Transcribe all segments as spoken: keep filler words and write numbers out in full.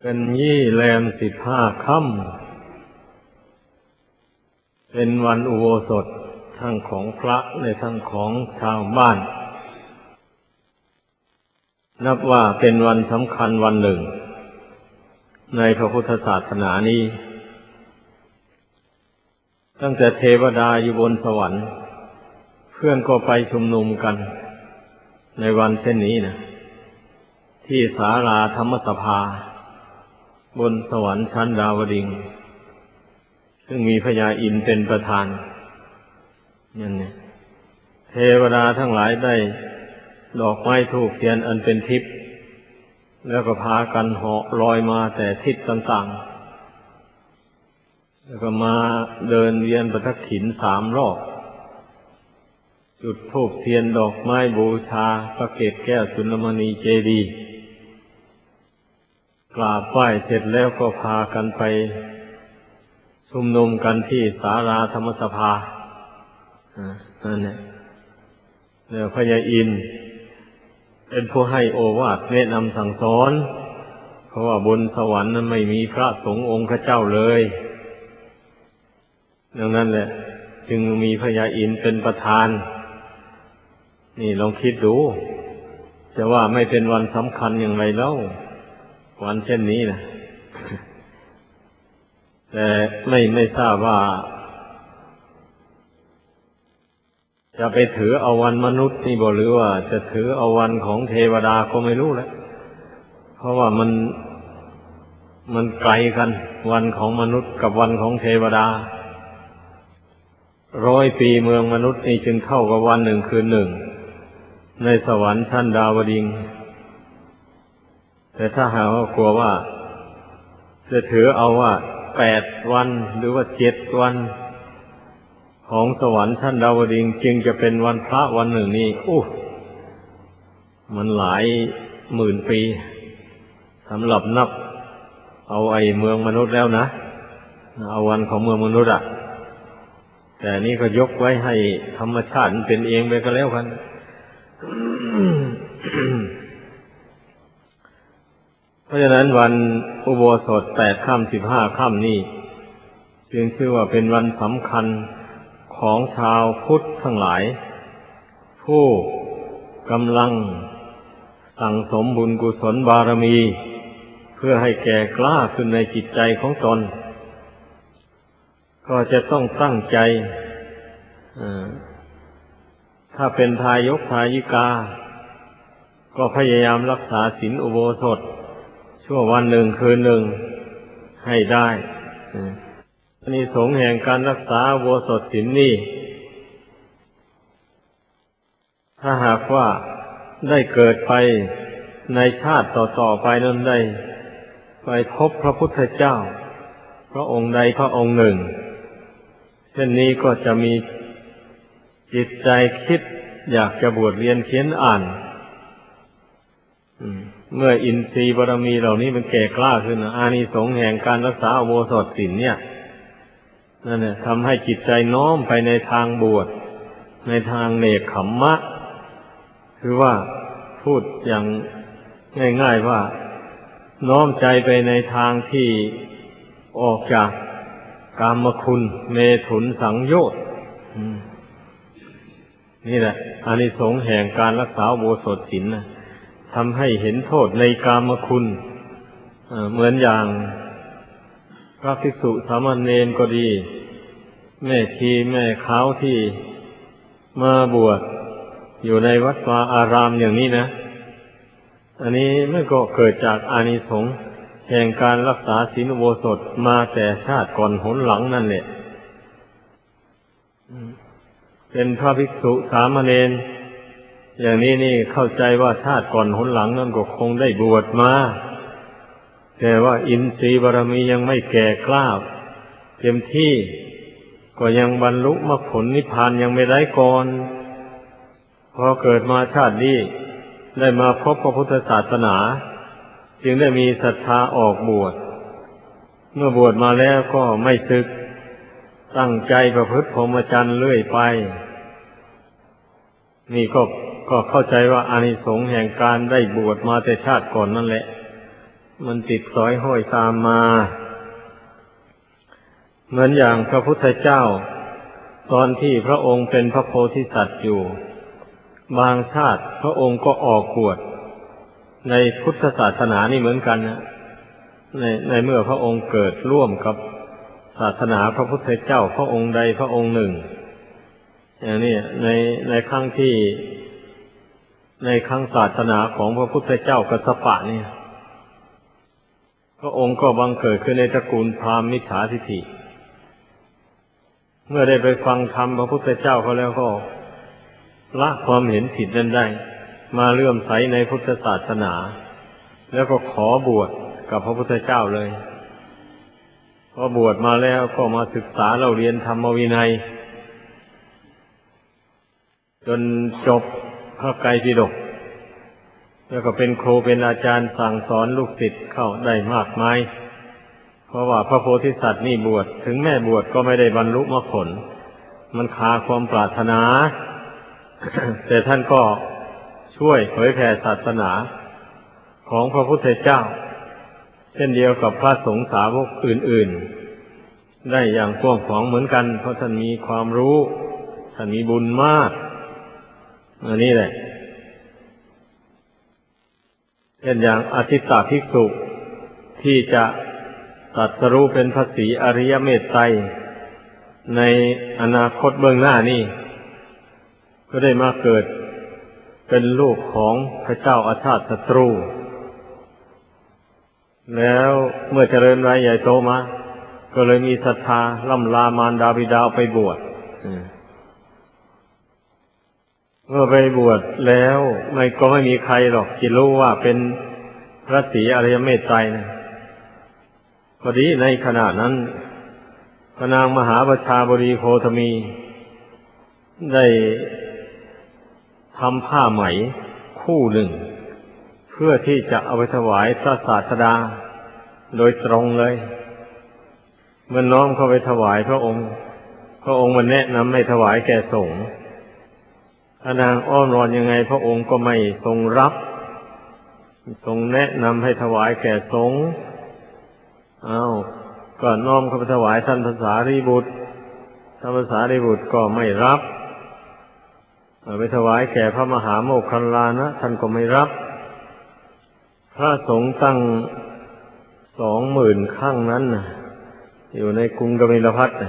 เป็นยี่แรมสิบห้าค่ำเป็นวันอุโบสถทั้งของพระและทั้งของชาวบ้านนับว่าเป็นวันสำคัญวันหนึ่งในพระพุทธศาสนานี้ตั้งแต่เทวดาอยู่บนสวรรค์เพื่อนก็ไปชุมนุมกันในวันเช่นนี้นะที่ศาลาธรรมสภาบนสวรรค์ชั้นดาวดึงส์ซึ่งมีพญาอินทร์เป็นประธานนั่นเนี่ยเทวดาทั้งหลายได้ดอกไม้ธูปเทียนอันเป็นทิพย์แล้วก็พากันเหาะลอยมาแต่ทิศต่างๆแล้วก็มาเดินเวียนประทักษิณสามรอบจุดธูปเทียนดอกไม้บูชาพระเกศแก้วจุลมณีเจดีย์กราบไหว้เสร็จแล้วก็พากันไปชุมนุมกันที่ศาลาธรรมสภาอ่านั่นแหละแล้วพญาอินทร์เป็นผู้ให้โอวาทแนะนำสั่งสอนเพราะว่าบนสวรรค์นั้นไม่มีพระสงฆ์องค์เจ้าเลยดังนั้นแหละจึงมีพญาอินทร์เป็นประธานนี่ลองคิดดูจะว่าไม่เป็นวันสำคัญอย่างไรแล้ววันเช่นนี้นะแต่ไม่ไม่ทราบว่าจะไปถือเอาวันมนุษย์นี่บ่หรือว่าจะถือเอาวันของเทวดาก็ไม่รู้แหละเพราะว่ามันมันไกลกันวันของมนุษย์กับวันของเทวดาร้อยปีเมืองมนุษย์นี่จึงเท่ากับวันหนึ่งคืนหนึ่งในสวรรค์ชั้นดาวดึงส์แต่ถ้าหากว่ากลัวว่าจะถือเอาว่าแปดวันหรือว่าเจ็ดวันของสวรรค์ชั้นดาวดึงส์จึงจะเป็นวันพระวันหนึ่งนี่อู้มันหลายหมื่นปีสำหรับนับเอาไอ้เมืองมนุษย์แล้วนะเอาวันของเมืองมนุษย์อ่ะแต่นี่ก็ยกไว้ให้ธรรมชาติเป็นเองไปก็แล้วกัน เพราะฉะนั้นวันอุโบสถแปดค่ำสิบห้าค่ำนี่จึงชื่อว่าเป็นวันสำคัญของชาวพุทธทั้งหลายผู้กำลังสั่งสมบุญกุศลบารมีเพื่อให้แก่กล้าขึ้นในจิตใจของตนก็จะต้องตั้งใจถ้าเป็นทายกทายิกาก็พยายามรักษาศีลอุโบสถชั่ววันหนึ่งคืนหนึ่งให้ได้อานิสงส์แห่งการรักษาอุโบสถศีลนี้ถ้าหากว่าได้เกิดไปในชาติต่อๆไปนั้นได้ไปพบพระพุทธเจ้าพระองค์ใดพระองค์หนึ่งเช่นนี้ก็จะมีจิตใจคิดอยากจะบวชเรียนเขียนอ่านเมื่ออินทรีย์บารมีเหล่านี้มันแก่กล้าขึ้นอานิสงส์แห่งการรักษาอุโบสถศีลเนี่ยนั่นแหละทำให้จิตใจน้อมไปในทางบวชในทางเนกขัมมะคือว่าพูดอย่างง่ายๆว่าน้อมใจไปในทางที่ออกจากกามคุณเมถุนสังโยชน์นี่แหละอานิสงส์แห่งการรักษาอุโบสถศีลนะทำให้เห็นโทษในกามคุณเหมือนอย่างพระภิกษุสามเณรก็ดีแม่ชีแม่ขาวที่มาบวชอยู่ในวัดวาอารามอย่างนี้นะอันนี้มันก็เกิดจากอานิสงส์แห่งการรักษาศีลอุโบสถมาแต่ชาติก่อนหนหลังนั่นแหละเป็นพระภิกษุสามเณรอย่างนี้นี่เข้าใจว่าชาติก่อนหนหลังนั่นก็คงได้บวชมาแต่ว่าอินทรีย์บารมียังไม่แก่กล้าเต็มที่ก็ยังบรรลุมรรคผลนิพพานยังไม่ได้ก่อนพอเกิดมาชาตินี้ได้มาพบพระพุทธศาสนาจึงได้มีศรัทธาออกบวชเมื่อบวชมาแล้วก็ไม่สึกตั้งใจประพฤติพรหมจรรย์เรื่อยไปนี่ก็ก็เข้าใจว่าอานิสงส์แห่งการได้บวชมาแต่ชาติก่อนนั่นแหละมันติดสอยห้อยตามมาเหมือนอย่างพระพุทธเจ้าตอนที่พระองค์เป็นพระโพธิสัตว์อยู่บางชาติพระองค์ก็ออกบวชในพุทธศาสนานี่เหมือนกันนะในในเมื่อพระองค์เกิดร่วมกับศาสนาพระพุทธเจ้าพระองค์ใดพระองค์หนึ่งอย่างนี้ในในครั้งที่ในครั้งศาสนาของพระพุทธเจ้ากัสสปะเนี่ยพระองค์ก็บังเกิดขึ้นในตระกูลพราหมณ์มิจฉาทิฏฐิเมื่อได้ไปฟังธรรมพระพุทธเจ้าเขาแล้วก็ละความเห็นผิดนั้นได้มาเลื่อมใสในพุทธศาสนาแล้วก็ขอบวชกับพระพุทธเจ้าเลยพอบวชมาแล้วก็มาศึกษาเราเรียนธรรมวินัยจนจบพระไตรปิฎกแล้วก็เป็นครูเป็นอาจารย์สั่งสอนลูกศิษย์เข้าได้มากมายเพราะว่าพระโพธิสัตว์นี่บวชถึงแม่บวชก็ไม่ได้บรรลุมรรคผลมันขาดความปรารถนา แต่ท่านก็ช่วยเผยแผ่ศาสนาของพระพุทธเจ้าเช่นเดียวกับพระสงฆ์สาวกอื่นๆได้อย่างกว้างขวางเหมือนกันเพราะท่านมีความรู้ท่านมีบุญมากอันนี้แหละเช่นอย่างอทิตตภิกษุที่จะตรัสรู้เป็นพระศรีอริยเมตไตรในอนาคตเบื้องหน้านี่ก็ได้มาเกิดเป็นลูกของพระเจ้าอาชาติศัตรูแล้วเมื่อเจริญวัยใหญ่โตมาก็เลยมีศรัทธาล่ำลามารดาบิดาไปบวชเมื่อไปบวชแล้วไม่ก็ไม่มีใครหรอกที่รู้ว่าเป็นพระศรีอริยเมตไตรนะพอดีในขณะนั้นพระนางมหาประชาบดีโคตมีได้ทำผ้าไหมคู่หนึ่งเพื่อที่จะเอาไปถวายพระศาสดาโดยตรงเลยเมื่อน้อมเข้าไปถวายพระองค์พระองค์มันแนะนำให้ถวายแก่สงฆ์พระนางอ้อนวอนยังไงพระองค์ก็ไม่ทรงรับทรงแนะนำให้ถวายแก่สงฆ์อ้าวก็น้อมเข้าไปถวายท่านพระสารีบุตรท่านพระสารีบุตรก็ไม่รับเอาไปถวายแก่พระมหาโมคคัลลานะท่านก็ไม่รับพระสงฆ์ตั้งสองหมื่นข้างนั้นนะอยู่ในกรุงกบิลพัสดุ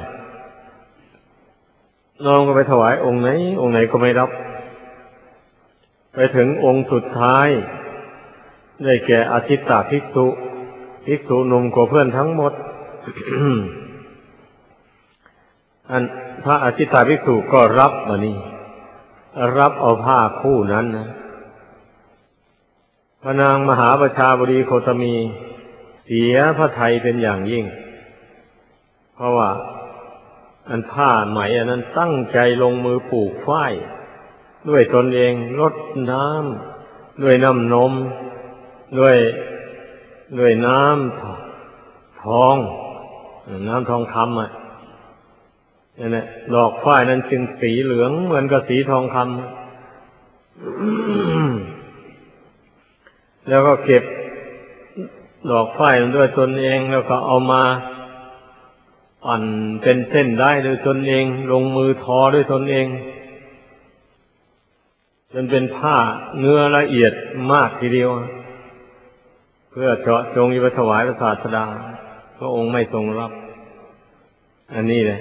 น้องก็ไปถวายองค์ไหนองค์ไหนก็ไม่รับไปถึงองค์สุดท้ายได้แก่อทิตตภิกษุภิกษุหนุ่มกว่าเพื่อนทั้งหมด อันพระอทิตตภิกษุก็รับมานี่รับเอาผ้าคู่นั้นนะพระนางมหาประชาบดีโคตมีเสียพระทัยเป็นอย่างยิ่งเพราะว่าอันผ้าไหมอันนั้นตั้งใจลงมือปลูกฝ้ายด้วยตนเองรดน้ำด้วยน้ำนมด้วยด้วยน้ำทองน้ำทองคำอ่ะนี่แหละดอกฝ้ายนั้นจึงสีเหลืองเหมือนกับสีทองคำ แล้วก็เก็บดอกฝ้ายด้วยตนเองแล้วก็เอามาปั่นเป็นเส้นได้ด้วยตนเองลงมือทอด้วยตนเองจนเป็นผ้าเนื้อละเอียดมากทีเดียวเพื่อเจาะจงจะไปถวายพระศาสดาพระองค์ไม่ทรงรับอันนี้เลย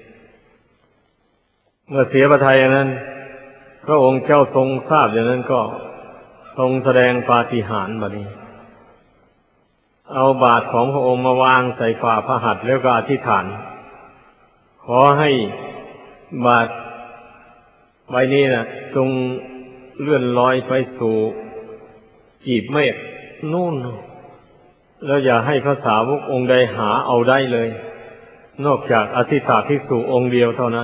เมื่อเสียพระทัยอย่างนั้นพระองค์เจ้าทรงทราบอย่างนั้นก็ทรงแสดงปาฏิหาริย์บัดนี้เอาบาตรของพระองค์มาวางใส่ฝ่าพระหัตถ์แล้วก็อธิษฐานขอให้บาตรใบนี้นะจงเลื่อนลอยไปสู่กีบเมฆนู่นแล้วอย่าให้พระสาวกองค์ใดหาเอาได้เลยนอกจากอธิษฐานภิกษุองค์เดียวเท่านั้น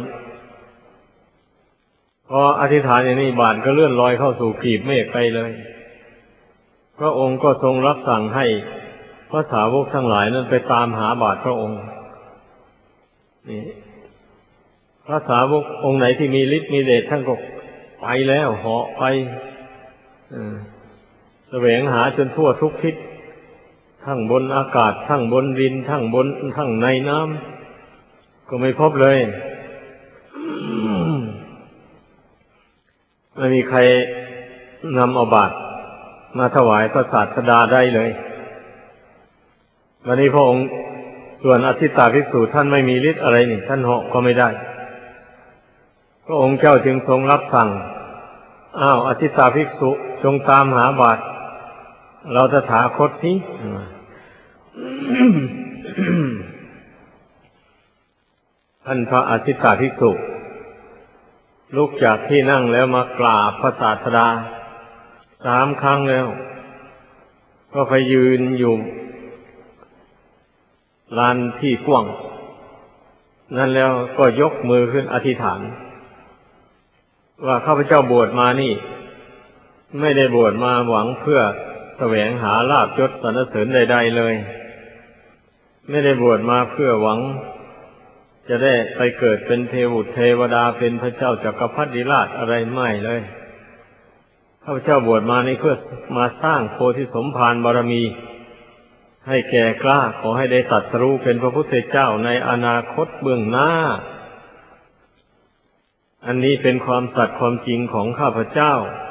พออธิษฐานอย่างนี้บาตรก็เลื่อนลอยเข้าสู่กีบเมฆไปเลยพระองค์ก็ทรงรับสั่งให้พระสาวกทั้งหลายนั้นไปตามหาบาตรพระองค์นี่พระสาวกองค์ไหนที่มีฤทธิ์มีเดชท่านก็ไปแล้วเหาะไปแสวงหาจนทั่วทุกทิศทั้งบนอากาศทั้งบนดินทั้งบนทั้งในน้ำก็ไม่พบเลยไม่มีใครนำเอาบาตรมาถวายพระศาสดาได้เลยวันนี้พระองค์ส่วนอสิตตภิกษุท่านไม่มีฤทธิ์อะไรนี่ท่านเหาะก็ไม่ได้พระองค์เจ้าจึงทรงรับสั่งอ้าวอสิตตภิกษุจงตามหาบาตรเราตถาคตสิท่านพระอสิตตภิกษุลุกจากที่นั่งแล้วมากราบพระศาสดาสามครั้งแล้วก็ไปยืนอยู่ลานที่กว้างนั่นแล้วก็ยกมือขึ้นอธิษฐานว่าข้าพเจ้าบวชมานี่ไม่ได้บวชมาหวังเพื่อแสวงหาลาภยศสรรเสริญใดๆเลยไม่ได้บวชมาเพื่อหวังจะได้ไปเกิดเป็นเทวุตเทวดาเป็นพระเจ้าจักรพรรดิราชอะไรไม่เลยข้าพเจ้าบวชมานี่เพื่อมาสร้างโพธิสมภารบารมีให้แก่กล้าขอให้ได้ตรัสรู้เป็นพระพุทธเจ้าในอนาคตเบื้องหน้าอันนี้เป็นความสัตย์ความจริงของข้าพเจ้า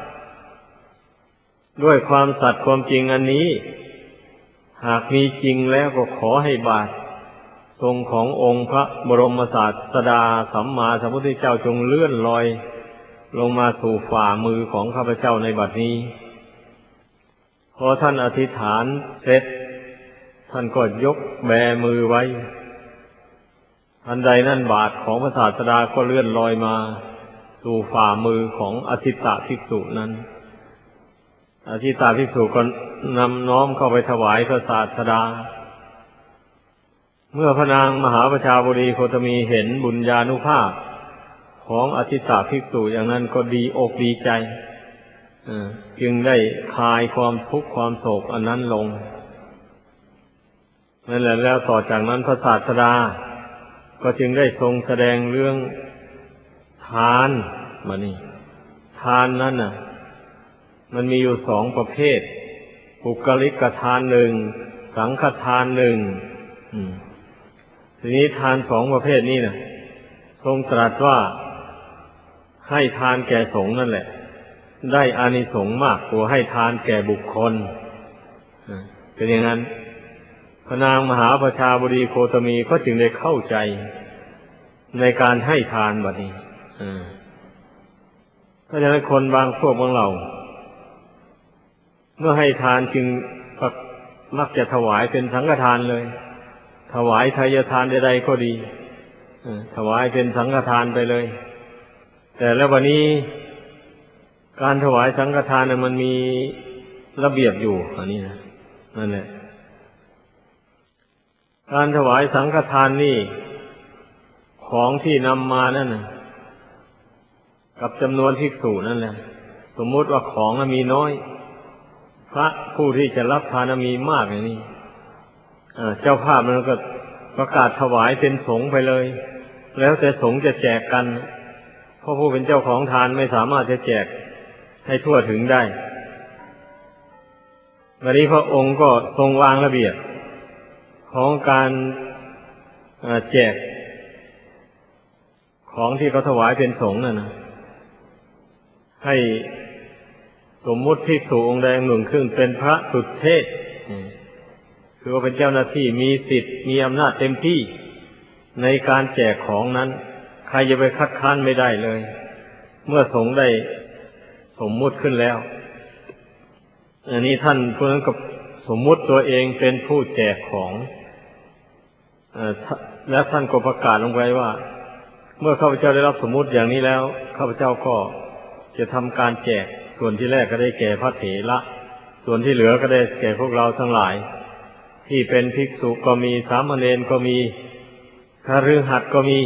ด้วยความสัตย์ความจริงอันนี้หากมีจริงแล้วก็ขอให้บาตรทรงขององค์พระบรมศาสดาสัมมาสัมพุทธเจ้าจงเลื่อนลอยลงมาสู่ฝ่ามือของข้าพเจ้าในบัดนี้พอท่านอธิษฐานเสร็จท่านก็ยกแบมือไว้ทันใดนั้นบาตรของพระศาสดาก็เลื่อนลอยมาสู่ฝ่ามือของอสิตตภิกษุนั้นอสิตตภิกษุก็นำน้อมเข้าไปถวายพระศาสดาเมื่อพระนางมหาประชาบดีโคตมีเห็นบุญญานุภาพของอสิตตภิกษุอย่างนั้นก็ดีอกดีใจจึงได้คลายความทุกข์ความโศกอันนั้นลงนั่นแหละแล้วต่อจากนั้นพระศาสดาก็จึงได้ทรงแสดงเรื่องทานมานี่ทานนั้นน่ะมันมีอยู่สองประเภทปุกลิกทานหนึ่งสังฆทานหนึ่งทีนี้ทานสองประเภทนี้น่ะทรงตรัสว่าให้ทานแก่สงฆ์นั่นแหละได้อานิสงส์มากกว่าให้ทานแก่บุคคลเป็นอย่างนั้นพระนางมหาประชาบดีโคตมีก็จึงได้เข้าใจในการให้ทานบัดนี้เพราะฉะนั้นคนบางพวกบางเหล่าเมื่อให้ทานจึงมักจะถวายเป็นสังฆทานเลยถวายทายทานใดๆก็ดีถวายเป็นสังฆทานไปเลยแต่แล้ววันนี้การถวายสังฆทานน่ะมันมีระเบียบอยู่อันนี้นะนั่นแหละการถวายสังฆทานนี่ของที่นำมานั่นน่ะกับจำนวนภิกษุนั่นแหละสมมุติว่าของมีน้อยพระผู้ที่จะรับทานมีมากอย่างนี้เจ้าภาพมันก็ประกาศถวายเป็นสงฆ์ไปเลยแล้วแต่สงฆ์จะแจกกันเพราะผู้เป็นเจ้าของทานไม่สามารถจะแจกให้ทั่วถึงได้วันนี้พระองค์ก็ทรงวางระเบียบของการแจกของที่เขาถวายเป็นสงฆ์นั่นนะให้สมมุติภิกษุองค์ใดองค์หนึ่งขึ้นเป็นพระสุทเทศคือว่าเป็นเจ้าหน้าที่มีสิทธิ์มีอำนาจเต็มที่ในการแจกของนั้นใครจะไปคัดค้านไม่ได้เลยเมื่อสงฆ์ได้สมมุติขึ้นแล้วอันนี้ท่านผู้นั้นก็สมมุติตัวเองเป็นผู้แจกของและท่านก็ประกาศลงไว้ว่าเมื่อข้าพเจ้าได้รับสมมุติอย่างนี้แล้วข้าพเจ้าก็จะทำการแจกส่วนที่แรกก็ได้แก่พระเถระส่วนที่เหลือก็ได้แก่พวกเราทั้งหลายที่เป็นภิกษุก็มีสามเณรก็มีคฤหัสถ์ก็มี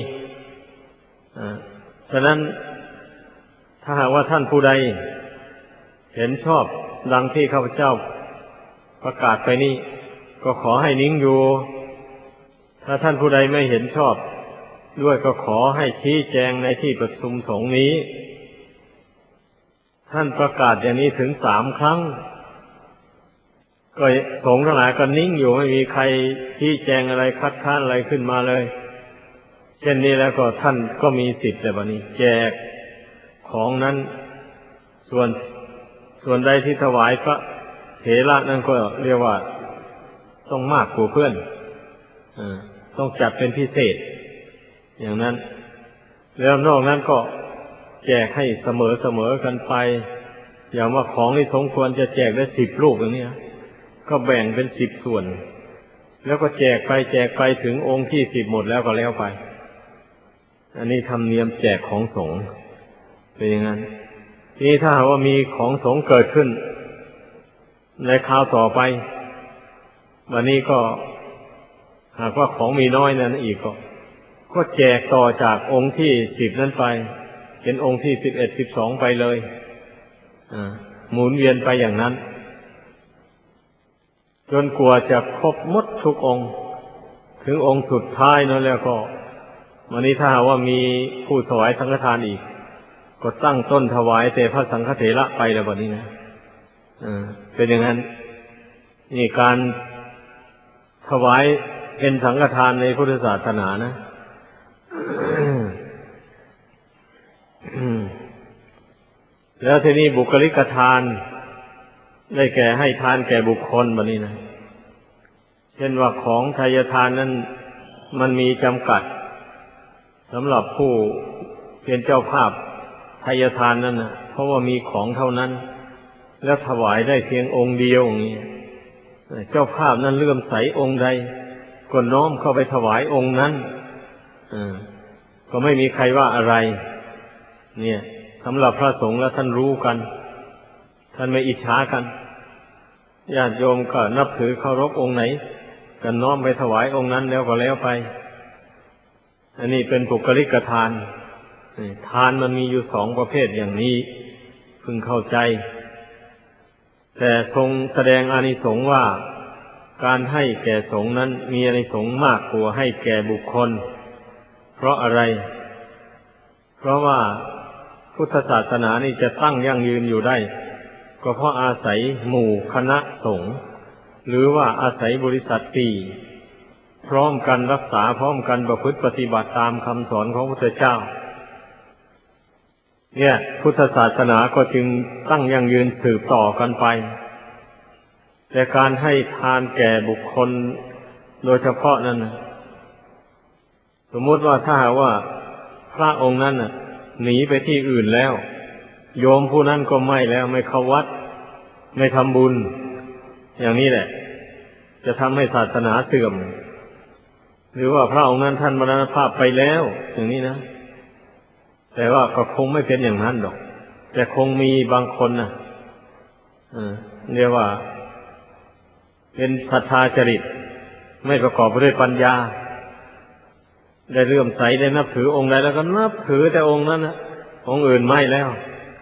ฉะนั้นถ้าหากว่าท่านผู้ใดเห็นชอบดังที่ข้าพเจ้าประกาศไปนี้ก็ขอให้นิ่งอยู่ถ้าท่านผู้ใดไม่เห็นชอบด้วยก็ขอให้ชี้แจงในที่ประชุมสงฆ์นี้ท่านประกาศอย่างนี้ถึงสามครั้งก็สงฆ์ทั้งหลายก็นิ่งอยู่ไม่มีใครชี้แจงอะไรคัดค้านอะไรขึ้นมาเลยเช่นนี้แล้วก็ท่านก็มีสิทธิ์แต่บัดนี้แจกของนั้นส่วนส่วนใดที่ถวายพระเถระนั้นก็เรียกว่าต้องมากกว่าเพื่อนอ่าต้องจัดเป็นพิเศษอย่างนั้นแล้วนอกนั้นก็แจกให้เสมอเสมอกันไปอย่างว่าของที่สมควรจะแจกได้สิบลูกอย่างนี้ก็แบ่งเป็นสิบส่วนแล้วก็แจกไปแจกไปถึงองค์ที่สิบหมดแล้วก็แล้วไปอันนี้ธรรมเนียมแจกของสงฆ์เป็นอย่างนั้นนี่ถ้าหากว่ามีของสงฆ์เกิดขึ้นในคราวต่อไปวันนี้ก็หากว่าของมีน้อยนั้นอีกก็ก็แจกต่อจากองค์ที่สิบนั้นไปเป็นองค์ที่สิบเอ็ดสิบสองไปเลยอ่าหมุนเวียนไปอย่างนั้นจนกว่าจะครบหมดทุกองค์ถึงองค์สุดท้ายนั่นแล้วก็วันนี้ถ้าหากว่ามีผู้ถวายสังฆทานอีกก็ตั้งต้นถวายแต่พระสังฆเถระไปแล้วบัดนี้นะอ่าเป็นอย่างนั้นนี่การถวายเป็นสังฆทานในพุทธศาสนานะแล้วทีนี้บุคลิกทานได้แก่ให้ทานแก่บุคคลบัดนี้นะเช่นว่าของทายทานนั้นมันมีจำกัดสำหรับผู้เป็นเจ้าภาพทายทานนั้นนะเพราะว่ามีของเท่านั้นแล้วถวายได้เพียงองค์เดียวอย่างนี้เจ้าภาพนั้นเลื่อมใสองค์ใดก็น้อมเข้าไปถวายองค์นั้นก็ไม่มีใครว่าอะไรเนี่ยสำหรับพระสงฆ์แล้วท่านรู้กันท่านไม่อิจฉากันญาติโยมก็นับถือเคารพองค์ไหนก็น้อมไปถวายองค์นั้นแล้วก็แล้วไปอันนี้เป็นปุคลิกทานทานมันมีอยู่สองประเภทอย่างนี้พึงเข้าใจแต่ทรงแสดงอานิสงส์ว่าการให้แก่สงฆ์นั้นมีอานิสงส์มากกว่าให้แก่บุคคลเพราะอะไรเพราะว่าพุทธศาสนานี่จะตั้งยั่งยืนอยู่ได้ก็เพราะอาศัยหมู่คณะสงฆ์หรือว่าอาศัยบริษัทสี่พร้อมกันรักษาพร้อมกันประพฤติปฏิบัติตามคำสอนของพระพุทธเจ้าเนี่ยพุทธศาสนาก็จึงตั้งยั่งยืนสืบต่อกันไปแต่การให้ทานแก่บุคคลโดยเฉพาะนั้นนะสมมติว่าถ้าหากว่าพระองค์นั้นน่ะหนีไปที่อื่นแล้วโยมผู้นั้นก็ไม่แล้วไม่เข้าวัดไม่ทำบุญอย่างนี้แหละจะทำให้ศาสนาเสื่อมหรือว่าพระองค์นั้นท่านมรณภาพไปแล้วอย่างนี้นะแต่ว่าก็คงไม่เป็นอย่างนั้นหรอกแต่คงมีบางคนนะเรียกว่าเป็นศรัทธาจริตไม่ประกอบด้วยปัญญาได้เลื่อมใสได้นับถือองค์ใดแล้วก็นับถือแต่องค์นั้นนะองค์อื่นไม่แล้ว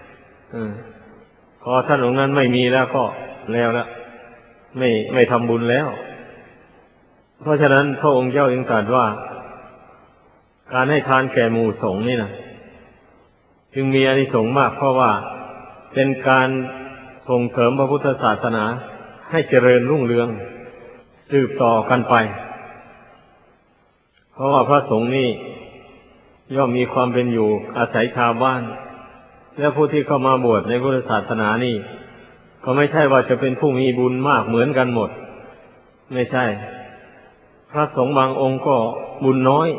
พอท่านองค์นั้นไม่มีแล้วก็แล้วละไม่ไม่ทำบุญแล้วเพราะฉะนั้นพระองค์เจ้าจึงตรัสว่าการให้ทานแก่หมู่สงฆ์นี่นะจึงมีอานิสงส์มากเพราะว่าเป็นการส่งเสริมพระพุทธศาสนาให้เจริญรุ่งเรืองสืบต่อกันไปเพราะว่าพระสงฆ์นี่ย่อมมีความเป็นอยู่อาศัยชาวบ้านและผู้ที่เข้ามาบวชในพุทธศาสนานี่ก็ไม่ใช่ว่าจะเป็นผู้มีบุญมากเหมือนกันหมดไม่ใช่พระสงฆ์บางองค์ก็บุญน้อย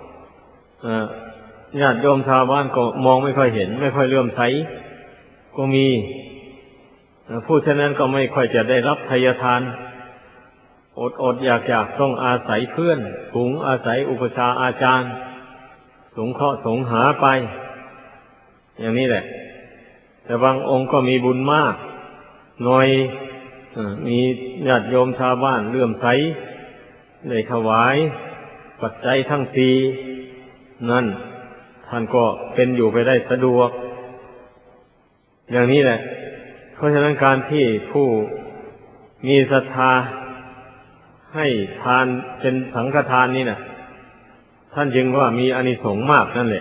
ญาติโยมชาวบ้านก็มองไม่ค่อยเห็นไม่ค่อยเลื่อมใสก็มีผู้ฉะนั้นก็ไม่ค่อยจะได้รับทายทานอดอดอยากอยากต้องอาศัยเพื่อนฝูงอาศัยอุปชาอาจารย์สงเคราะห์สงหาไปอย่างนี้แหละแต่บางองค์ก็มีบุญมากหน่อยมีญาติโยมชาวบ้านเลื่อมใสได้ถวายปัจจัยทั้งสี่นั่นท่านก็เป็นอยู่ไปได้สะดวกอย่างนี้แหละเพราะฉะนั้นการที่ผู้มีศรัทธาให้ทานเป็นสังฆทานนี่นะท่านจึงว่ามีอานิสงส์มากนั่นแหละ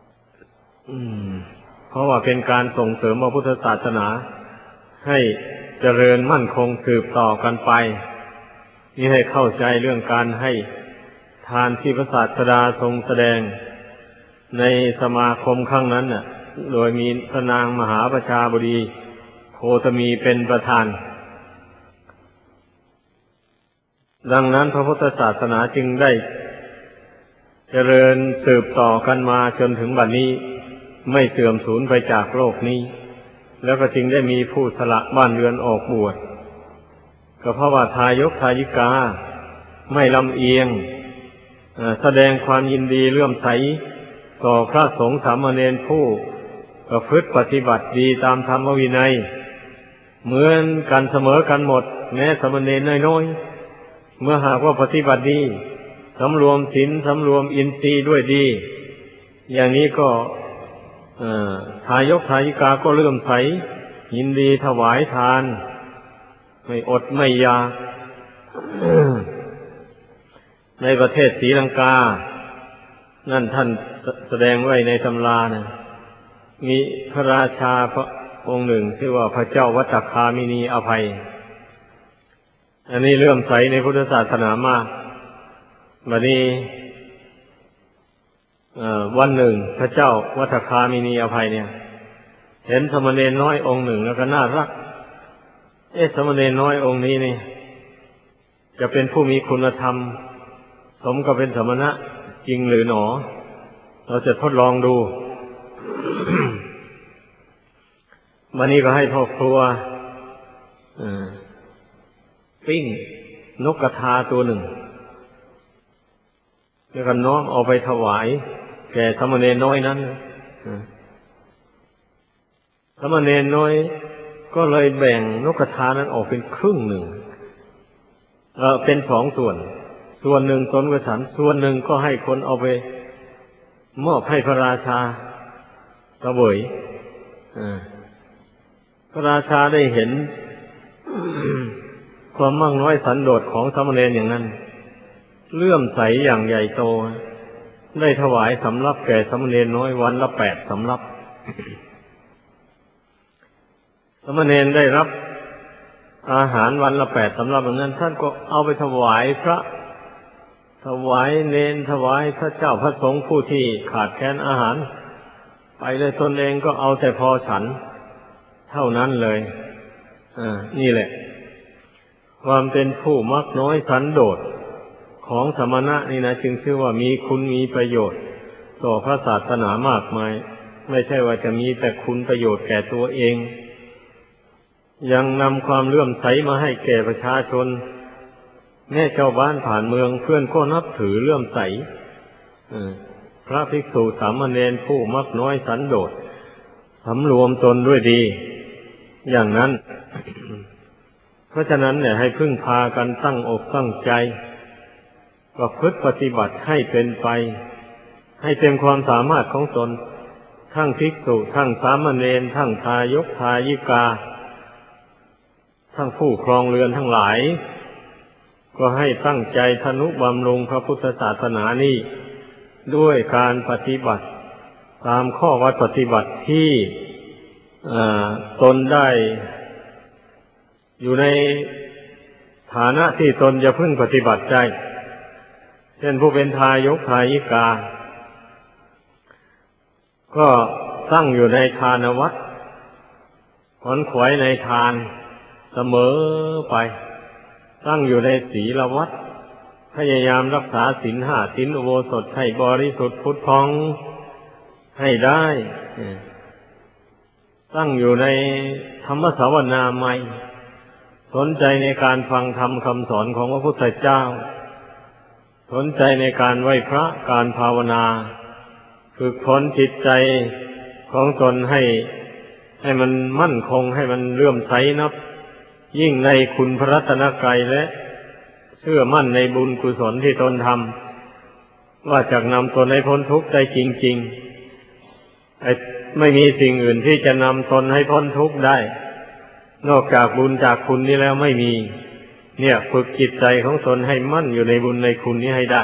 เพราะว่าเป็นการส่งเสริมพระพุทธศาสนาให้เจริญมั่นคงสืบต่อกันไปนี่ให้เข้าใจเรื่องการให้ทานที่พระศาสดาทรงแสดงในสมาคมครั้งนั้นน่ะโดยมีพระนางมหาประชาบดีโคตมีเป็นประธานดังนั้นพระพุทธศาสนาจึงได้เจริญสืบต่อกันมาจนถึงบัดนี้ไม่เสื่อมสูญไปจากโลกนี้แล้วก็จึงได้มีผู้สละบ้านเรือนออกบวชก็เพราะว่าทายกทายิกาไม่ลำเอียงแสดงความยินดีเลื่อมใสต่อพระสงฆ์สามเณรผู้ประพฤติปฏิบัติดีตามธรรมวินัยเหมือนกันเสมอกันหมดแม้สามเณรน้อยๆเมื่อหากว่าปฏิบัติดีสำรวมศีลสำรวมอินทรีย์ด้วยดีอย่างนี้ก็ทายกทายิกาก็เลื่อมใสยินดีถวายทานไม่อดไม่อยาก ในประเทศศรีลังกานั่นท่านแสดงไว้ในตำรานะมีพระราชาพระองค์หนึ่งชื่อว่าพระเจ้าวัตคามินีอภัยอันนี้เลื่อมใสในพุทธศาสนามากบัดนี้วันหนึ่งพระเจ้าวัตคามินีอภัยเนี่ยเห็นสมณเณรน้อยองค์หนึ่งแล้วก็น่ารักเอ๊ะสมณเณรน้อยองค์นี้นี่จะเป็นผู้มีคุณธรรมสมกับเป็นสมณะจริงหรือหนอเราจะทดลองดู วันนี้ก็ให้พ่อครัวปิ้งนกกระทาตัวหนึ่งแล้วก็น้อมเอาไปถวายแก่สมณเณรน้อยนั้นสมณเณรน้อยก็เลยแบ่งนกกระทานั้นออกเป็นครึ่งหนึ่งเออเป็นสองส่วนส่วนหนึ่งตนก็ฉันส่วนหนึ่งก็ให้คนเอาไปมอบให้พระราชาเสวยพระราชาได้เห็น ความมั่งน้อยสันโดษของสามเณรอย่างนั้นเลื่อมใสอย่างใหญ่โตได้ถวายสำรับแก่สามเณรน้อยวันละแปดสำรับ สามเณรได้รับอาหารวันละแปดสำรับอย่างนั้นท่านก็เอาไปถวายพระถวายเนรถวายพระเจ้าพระสงฆ์ผู้ที่ขาดแคลนอาหารไปเลยตนเองก็เอาแต่พอฉันเท่านั้นเลยอ่านี่แหละความเป็นผู้มักน้อยสันโดษของสมณะนี่นะจึงชื่อว่ามีคุณมีประโยชน์ต่อพระศาสนามากมายไม่ใช่ว่าจะมีแต่คุณประโยชน์แก่ตัวเองยังนำความเลื่อมใสมาให้แก่ประชาชนแม่ชาวบ้านผ่านเมืองเพื่อนก็นับถือเลื่อมใสพระภิกษุสามเณรผู้มักน้อยสันโดษสำรวมตนด้วยดีอย่างนั้น เพราะฉะนั้นเนี่ยให้พึ่งพากันตั้งอกตั้งใจประพฤติปฏิบัติให้เป็นไปให้เต็มความสามารถของตนทั้งภิกษุทั้งสามเณรทั้งทายกทายิกาทั้งผู้ครองเรือนทั้งหลายก็ให้ตั้งใจทนุบำรุงพระพุทธศาสนานี้ด้วยการปฏิบัติตามข้อวัดปฏิบัติที่ตนได้อยู่ในฐานะที่ตนจะพึงปฏิบัติได้เช่นผู้เป็นทายกทายิกาก็ตั้งอยู่ในทานวัดขวนขวายในทานเสมอไปตั้งอยู่ในศีลวัดพยายามรักษาศีลห้าศีลอุโบสถให้บริสุทธิ์ผุดผ่องให้ได้ตั้งอยู่ในธรรมสาวนาใหม่สนใจในการฟังธรรมคำสอนของพระพุทธเจ้าสนใจในการไหว้พระการภาวนาฝึกฝนจิตใจของตนให้ให้มันมั่นคงให้มันเลื่อมใสนับยิ่งในคุณพระรัตนกรัยและเชื่อมั่นในบุญกุศลที่ตนทำว่าจะนำตนให้พ้นทุกข์ได้จริงๆไอ้ไม่มีสิ่งอื่นที่จะนำตนให้พ้นทุกข์ได้นอกจากบุญจากคุณนี้แล้วไม่มีเนี่ยฝึกจิตใจของตนให้มั่นอยู่ในบุญในคุณนี้ให้ได้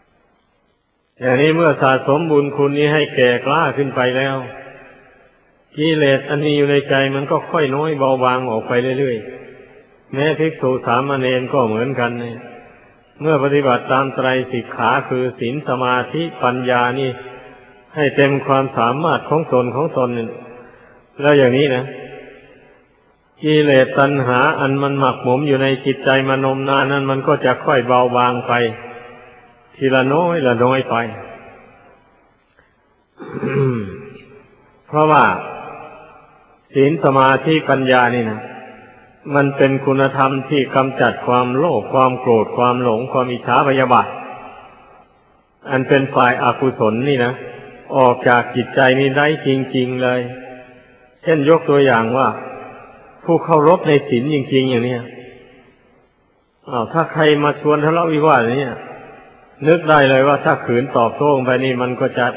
อย่างนี้เมื่อสะสมบุญคุณนี้ให้แก่กล้าขึ้นไปแล้วกิเลสอันมีอยู่ในใจมันก็ค่อยน้อยเบาบางออกไปเรื่อยๆแม้ภิกษุสามเณรก็เหมือนกันเนี่ยเมื่อปฏิบัติตามไตรสิกขาคือศีลสมาธิปัญญานี่ให้เต็มความสามารถของตนของตนแล้วอย่างนี้นะกิเลสตัณหาอันมันหมักหมมอยู่ในจิตใจมานมนานนั้นมันก็จะค่อยเบาบางไปทีละน้อยละน้อยไป เพราะว่าศีลสมาธิปัญญานี่นะมันเป็นคุณธรรมที่กำจัดความโลภความโกรธความหลงความอิจฉาพยาบาทอันเป็นฝ่ายอกุศลนี่นะออกจากจิตใจนี้ได้จริงๆเลยเช่นยกตัวอย่างว่าผู้เคารพในศีลจริงๆอย่างนี้อ้าวถ้าใครมาชวนทะเลาะวิวาทอย่างนี้นึกได้เลยว่าถ้าขืนตอบโต้ไปนี่มันก็จะ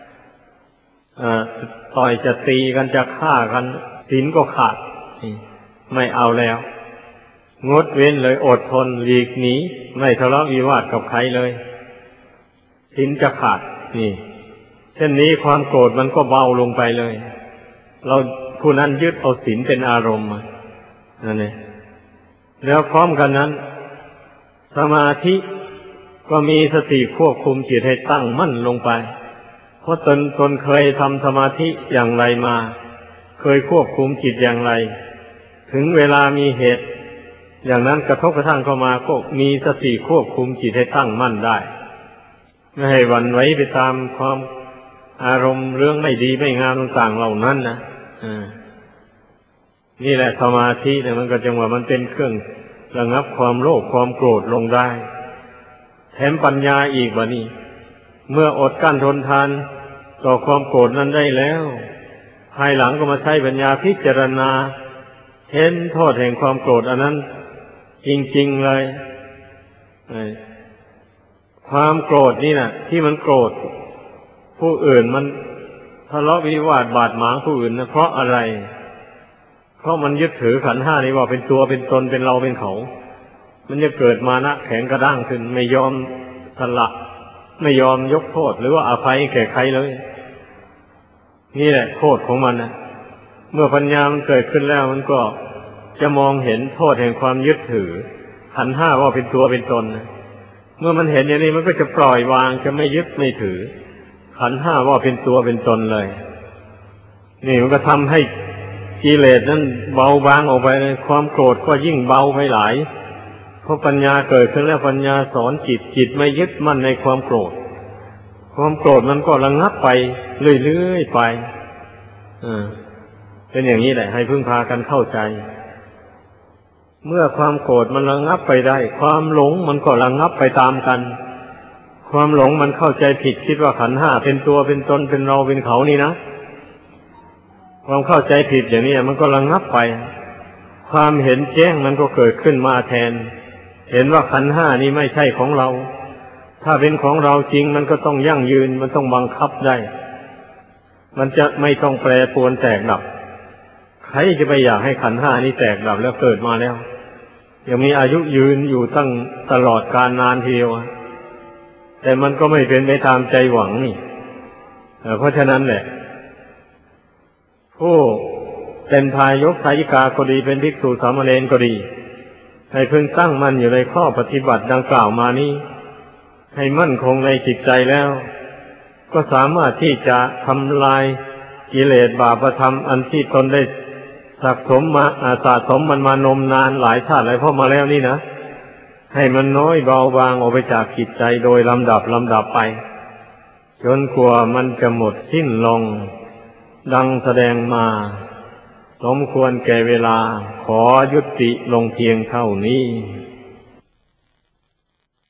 ต่อยจะตีกันจะฆ่ากันศีลก็ขาดไม่เอาแล้วงดเว้นเลยอดทนหลีกหนีไม่ทะเลาะวิวาทกับใครเลยศีลจะขาดนี่เช่นนี้ความโกรธมันก็เบาลงไปเลยเราผู้นั้นยึดเอาศีลเป็นอารมณ์มานั่นเองแล้วพร้อมกันนั้นสมาธิก็มีสติควบคุมจิตให้ตั้งมั่นลงไปเพราะตนตนเคยทำสมาธิอย่างไรมาเคยควบคุมจิตอย่างไรถึงเวลามีเหตุอย่างนั้นกระทบกระทั่งเข้ามาก็มีสติควบคุมจิตให้ตั้งมั่นได้ไม่ให้หวั่นไหวไปตามความอารมณ์เรื่องไม่ดีไม่งามต่างๆเหล่านั้นนะอ่านี่แหละสมาธิเนี่ยมันก็จังว่ามันเป็นเครื่องระงับความโลภความโกรธลงได้แถมปัญญาอีกว่านี่เมื่ออดกั้นทนทานต่อความโกรธนั้นได้แล้วภายหลังก็มาใช้ปัญญาพิจารณาเห็นโทษแห่งความโกรธอันนั้นจริงๆเลยความโกรธนี่นะที่มันโกรธผู้อื่นมันทะเลาะวิวาทบาดหมางผู้อื่นนะเพราะอะไรเพราะมันยึดถือขันธ์ห้านี้ว่าเป็นตัวเป็นตนเป็นเราเป็นเขามันจะเกิดมานะแข็งกระด้างขึ้นไม่ยอมสละไม่ยอมยกโทษหรือว่าอภัยแก่ใครเลยนี่แหละโทษของมันนะเมื่อปัญญามันเกิดขึ้นแล้วมันก็จะมองเห็นโทษแห่งความยึดถือขันธ์ห้าว่าเป็นตัวเป็นตนนะเมื่อมันเห็นอย่างนี้มันก็จะปล่อยวางจะไม่ยึดไม่ถือขันธ์ห้าว่าเป็นตัวเป็นตนเลยนี่มันก็ทำให้กิเลสนั้นเบาบางออกไปเลยความโกรธก็ยิ่งเบาไปหลายเพราะปัญญาเกิดขึ้นแล้วปัญญาสอนจิตจิตไม่ยึดมั่นในความโกรธความโกรธมันก็ระงับไปเรื่อยๆไปอ่าเป็นอย่างนี้แหละให้พึ่งพากันเข้าใจเมื่อความโกรธมันระงับไปได้ความหลงมันก็ระงับไปตามกันความหลงมันเข้าใจผิดคิดว่าขันธ์ห้าเป็นตัวเป็นตนเป็นเราเป็นเขานี่นะความเข้าใจผิดอย่างนี้มันก็ระงับไปความเห็นแจ้งมันก็เกิดขึ้นมาแทนเห็นว่าขันธ์ห้านี้ไม่ใช่ของเราถ้าเป็นของเราจริงมันก็ต้องยั่งยืนมันต้องบังคับได้มันจะไม่ต้องแปรปรวนแตกดับใครจะไปอยากให้ขันธ์ห้านี้แตกดับแล้วเกิดมาแล้วยังมีอายุยืนอยู่ตั้งตลอดกาลนานทีเดียวแต่มันก็ไม่เป็นไปตามใจหวังนี่เพราะฉะนั้นแหละผู้เป็นทายกทายิกาก็ดีเป็นภิกษุสามเณรก็ดีให้พึงตั้งมั่นอยู่ในข้อปฏิบัติดังกล่าวมานี้ให้มั่นคงในจิตใจแล้วก็สามารถที่จะทำลายกิเลสบาปธรรมอันที่ตนได้สะสมมาสะสมมันมานมนานหลายชาติหลายภพมาแล้วนี่นะให้มันน้อยเบาบางออกไปจากจิตใจโดยลำดับลำดับไปจนกว่ามันจะหมดสิ้นลงดังแสดงมาสมควรแก่เวลาขอยุติลงเพียงเท่านี้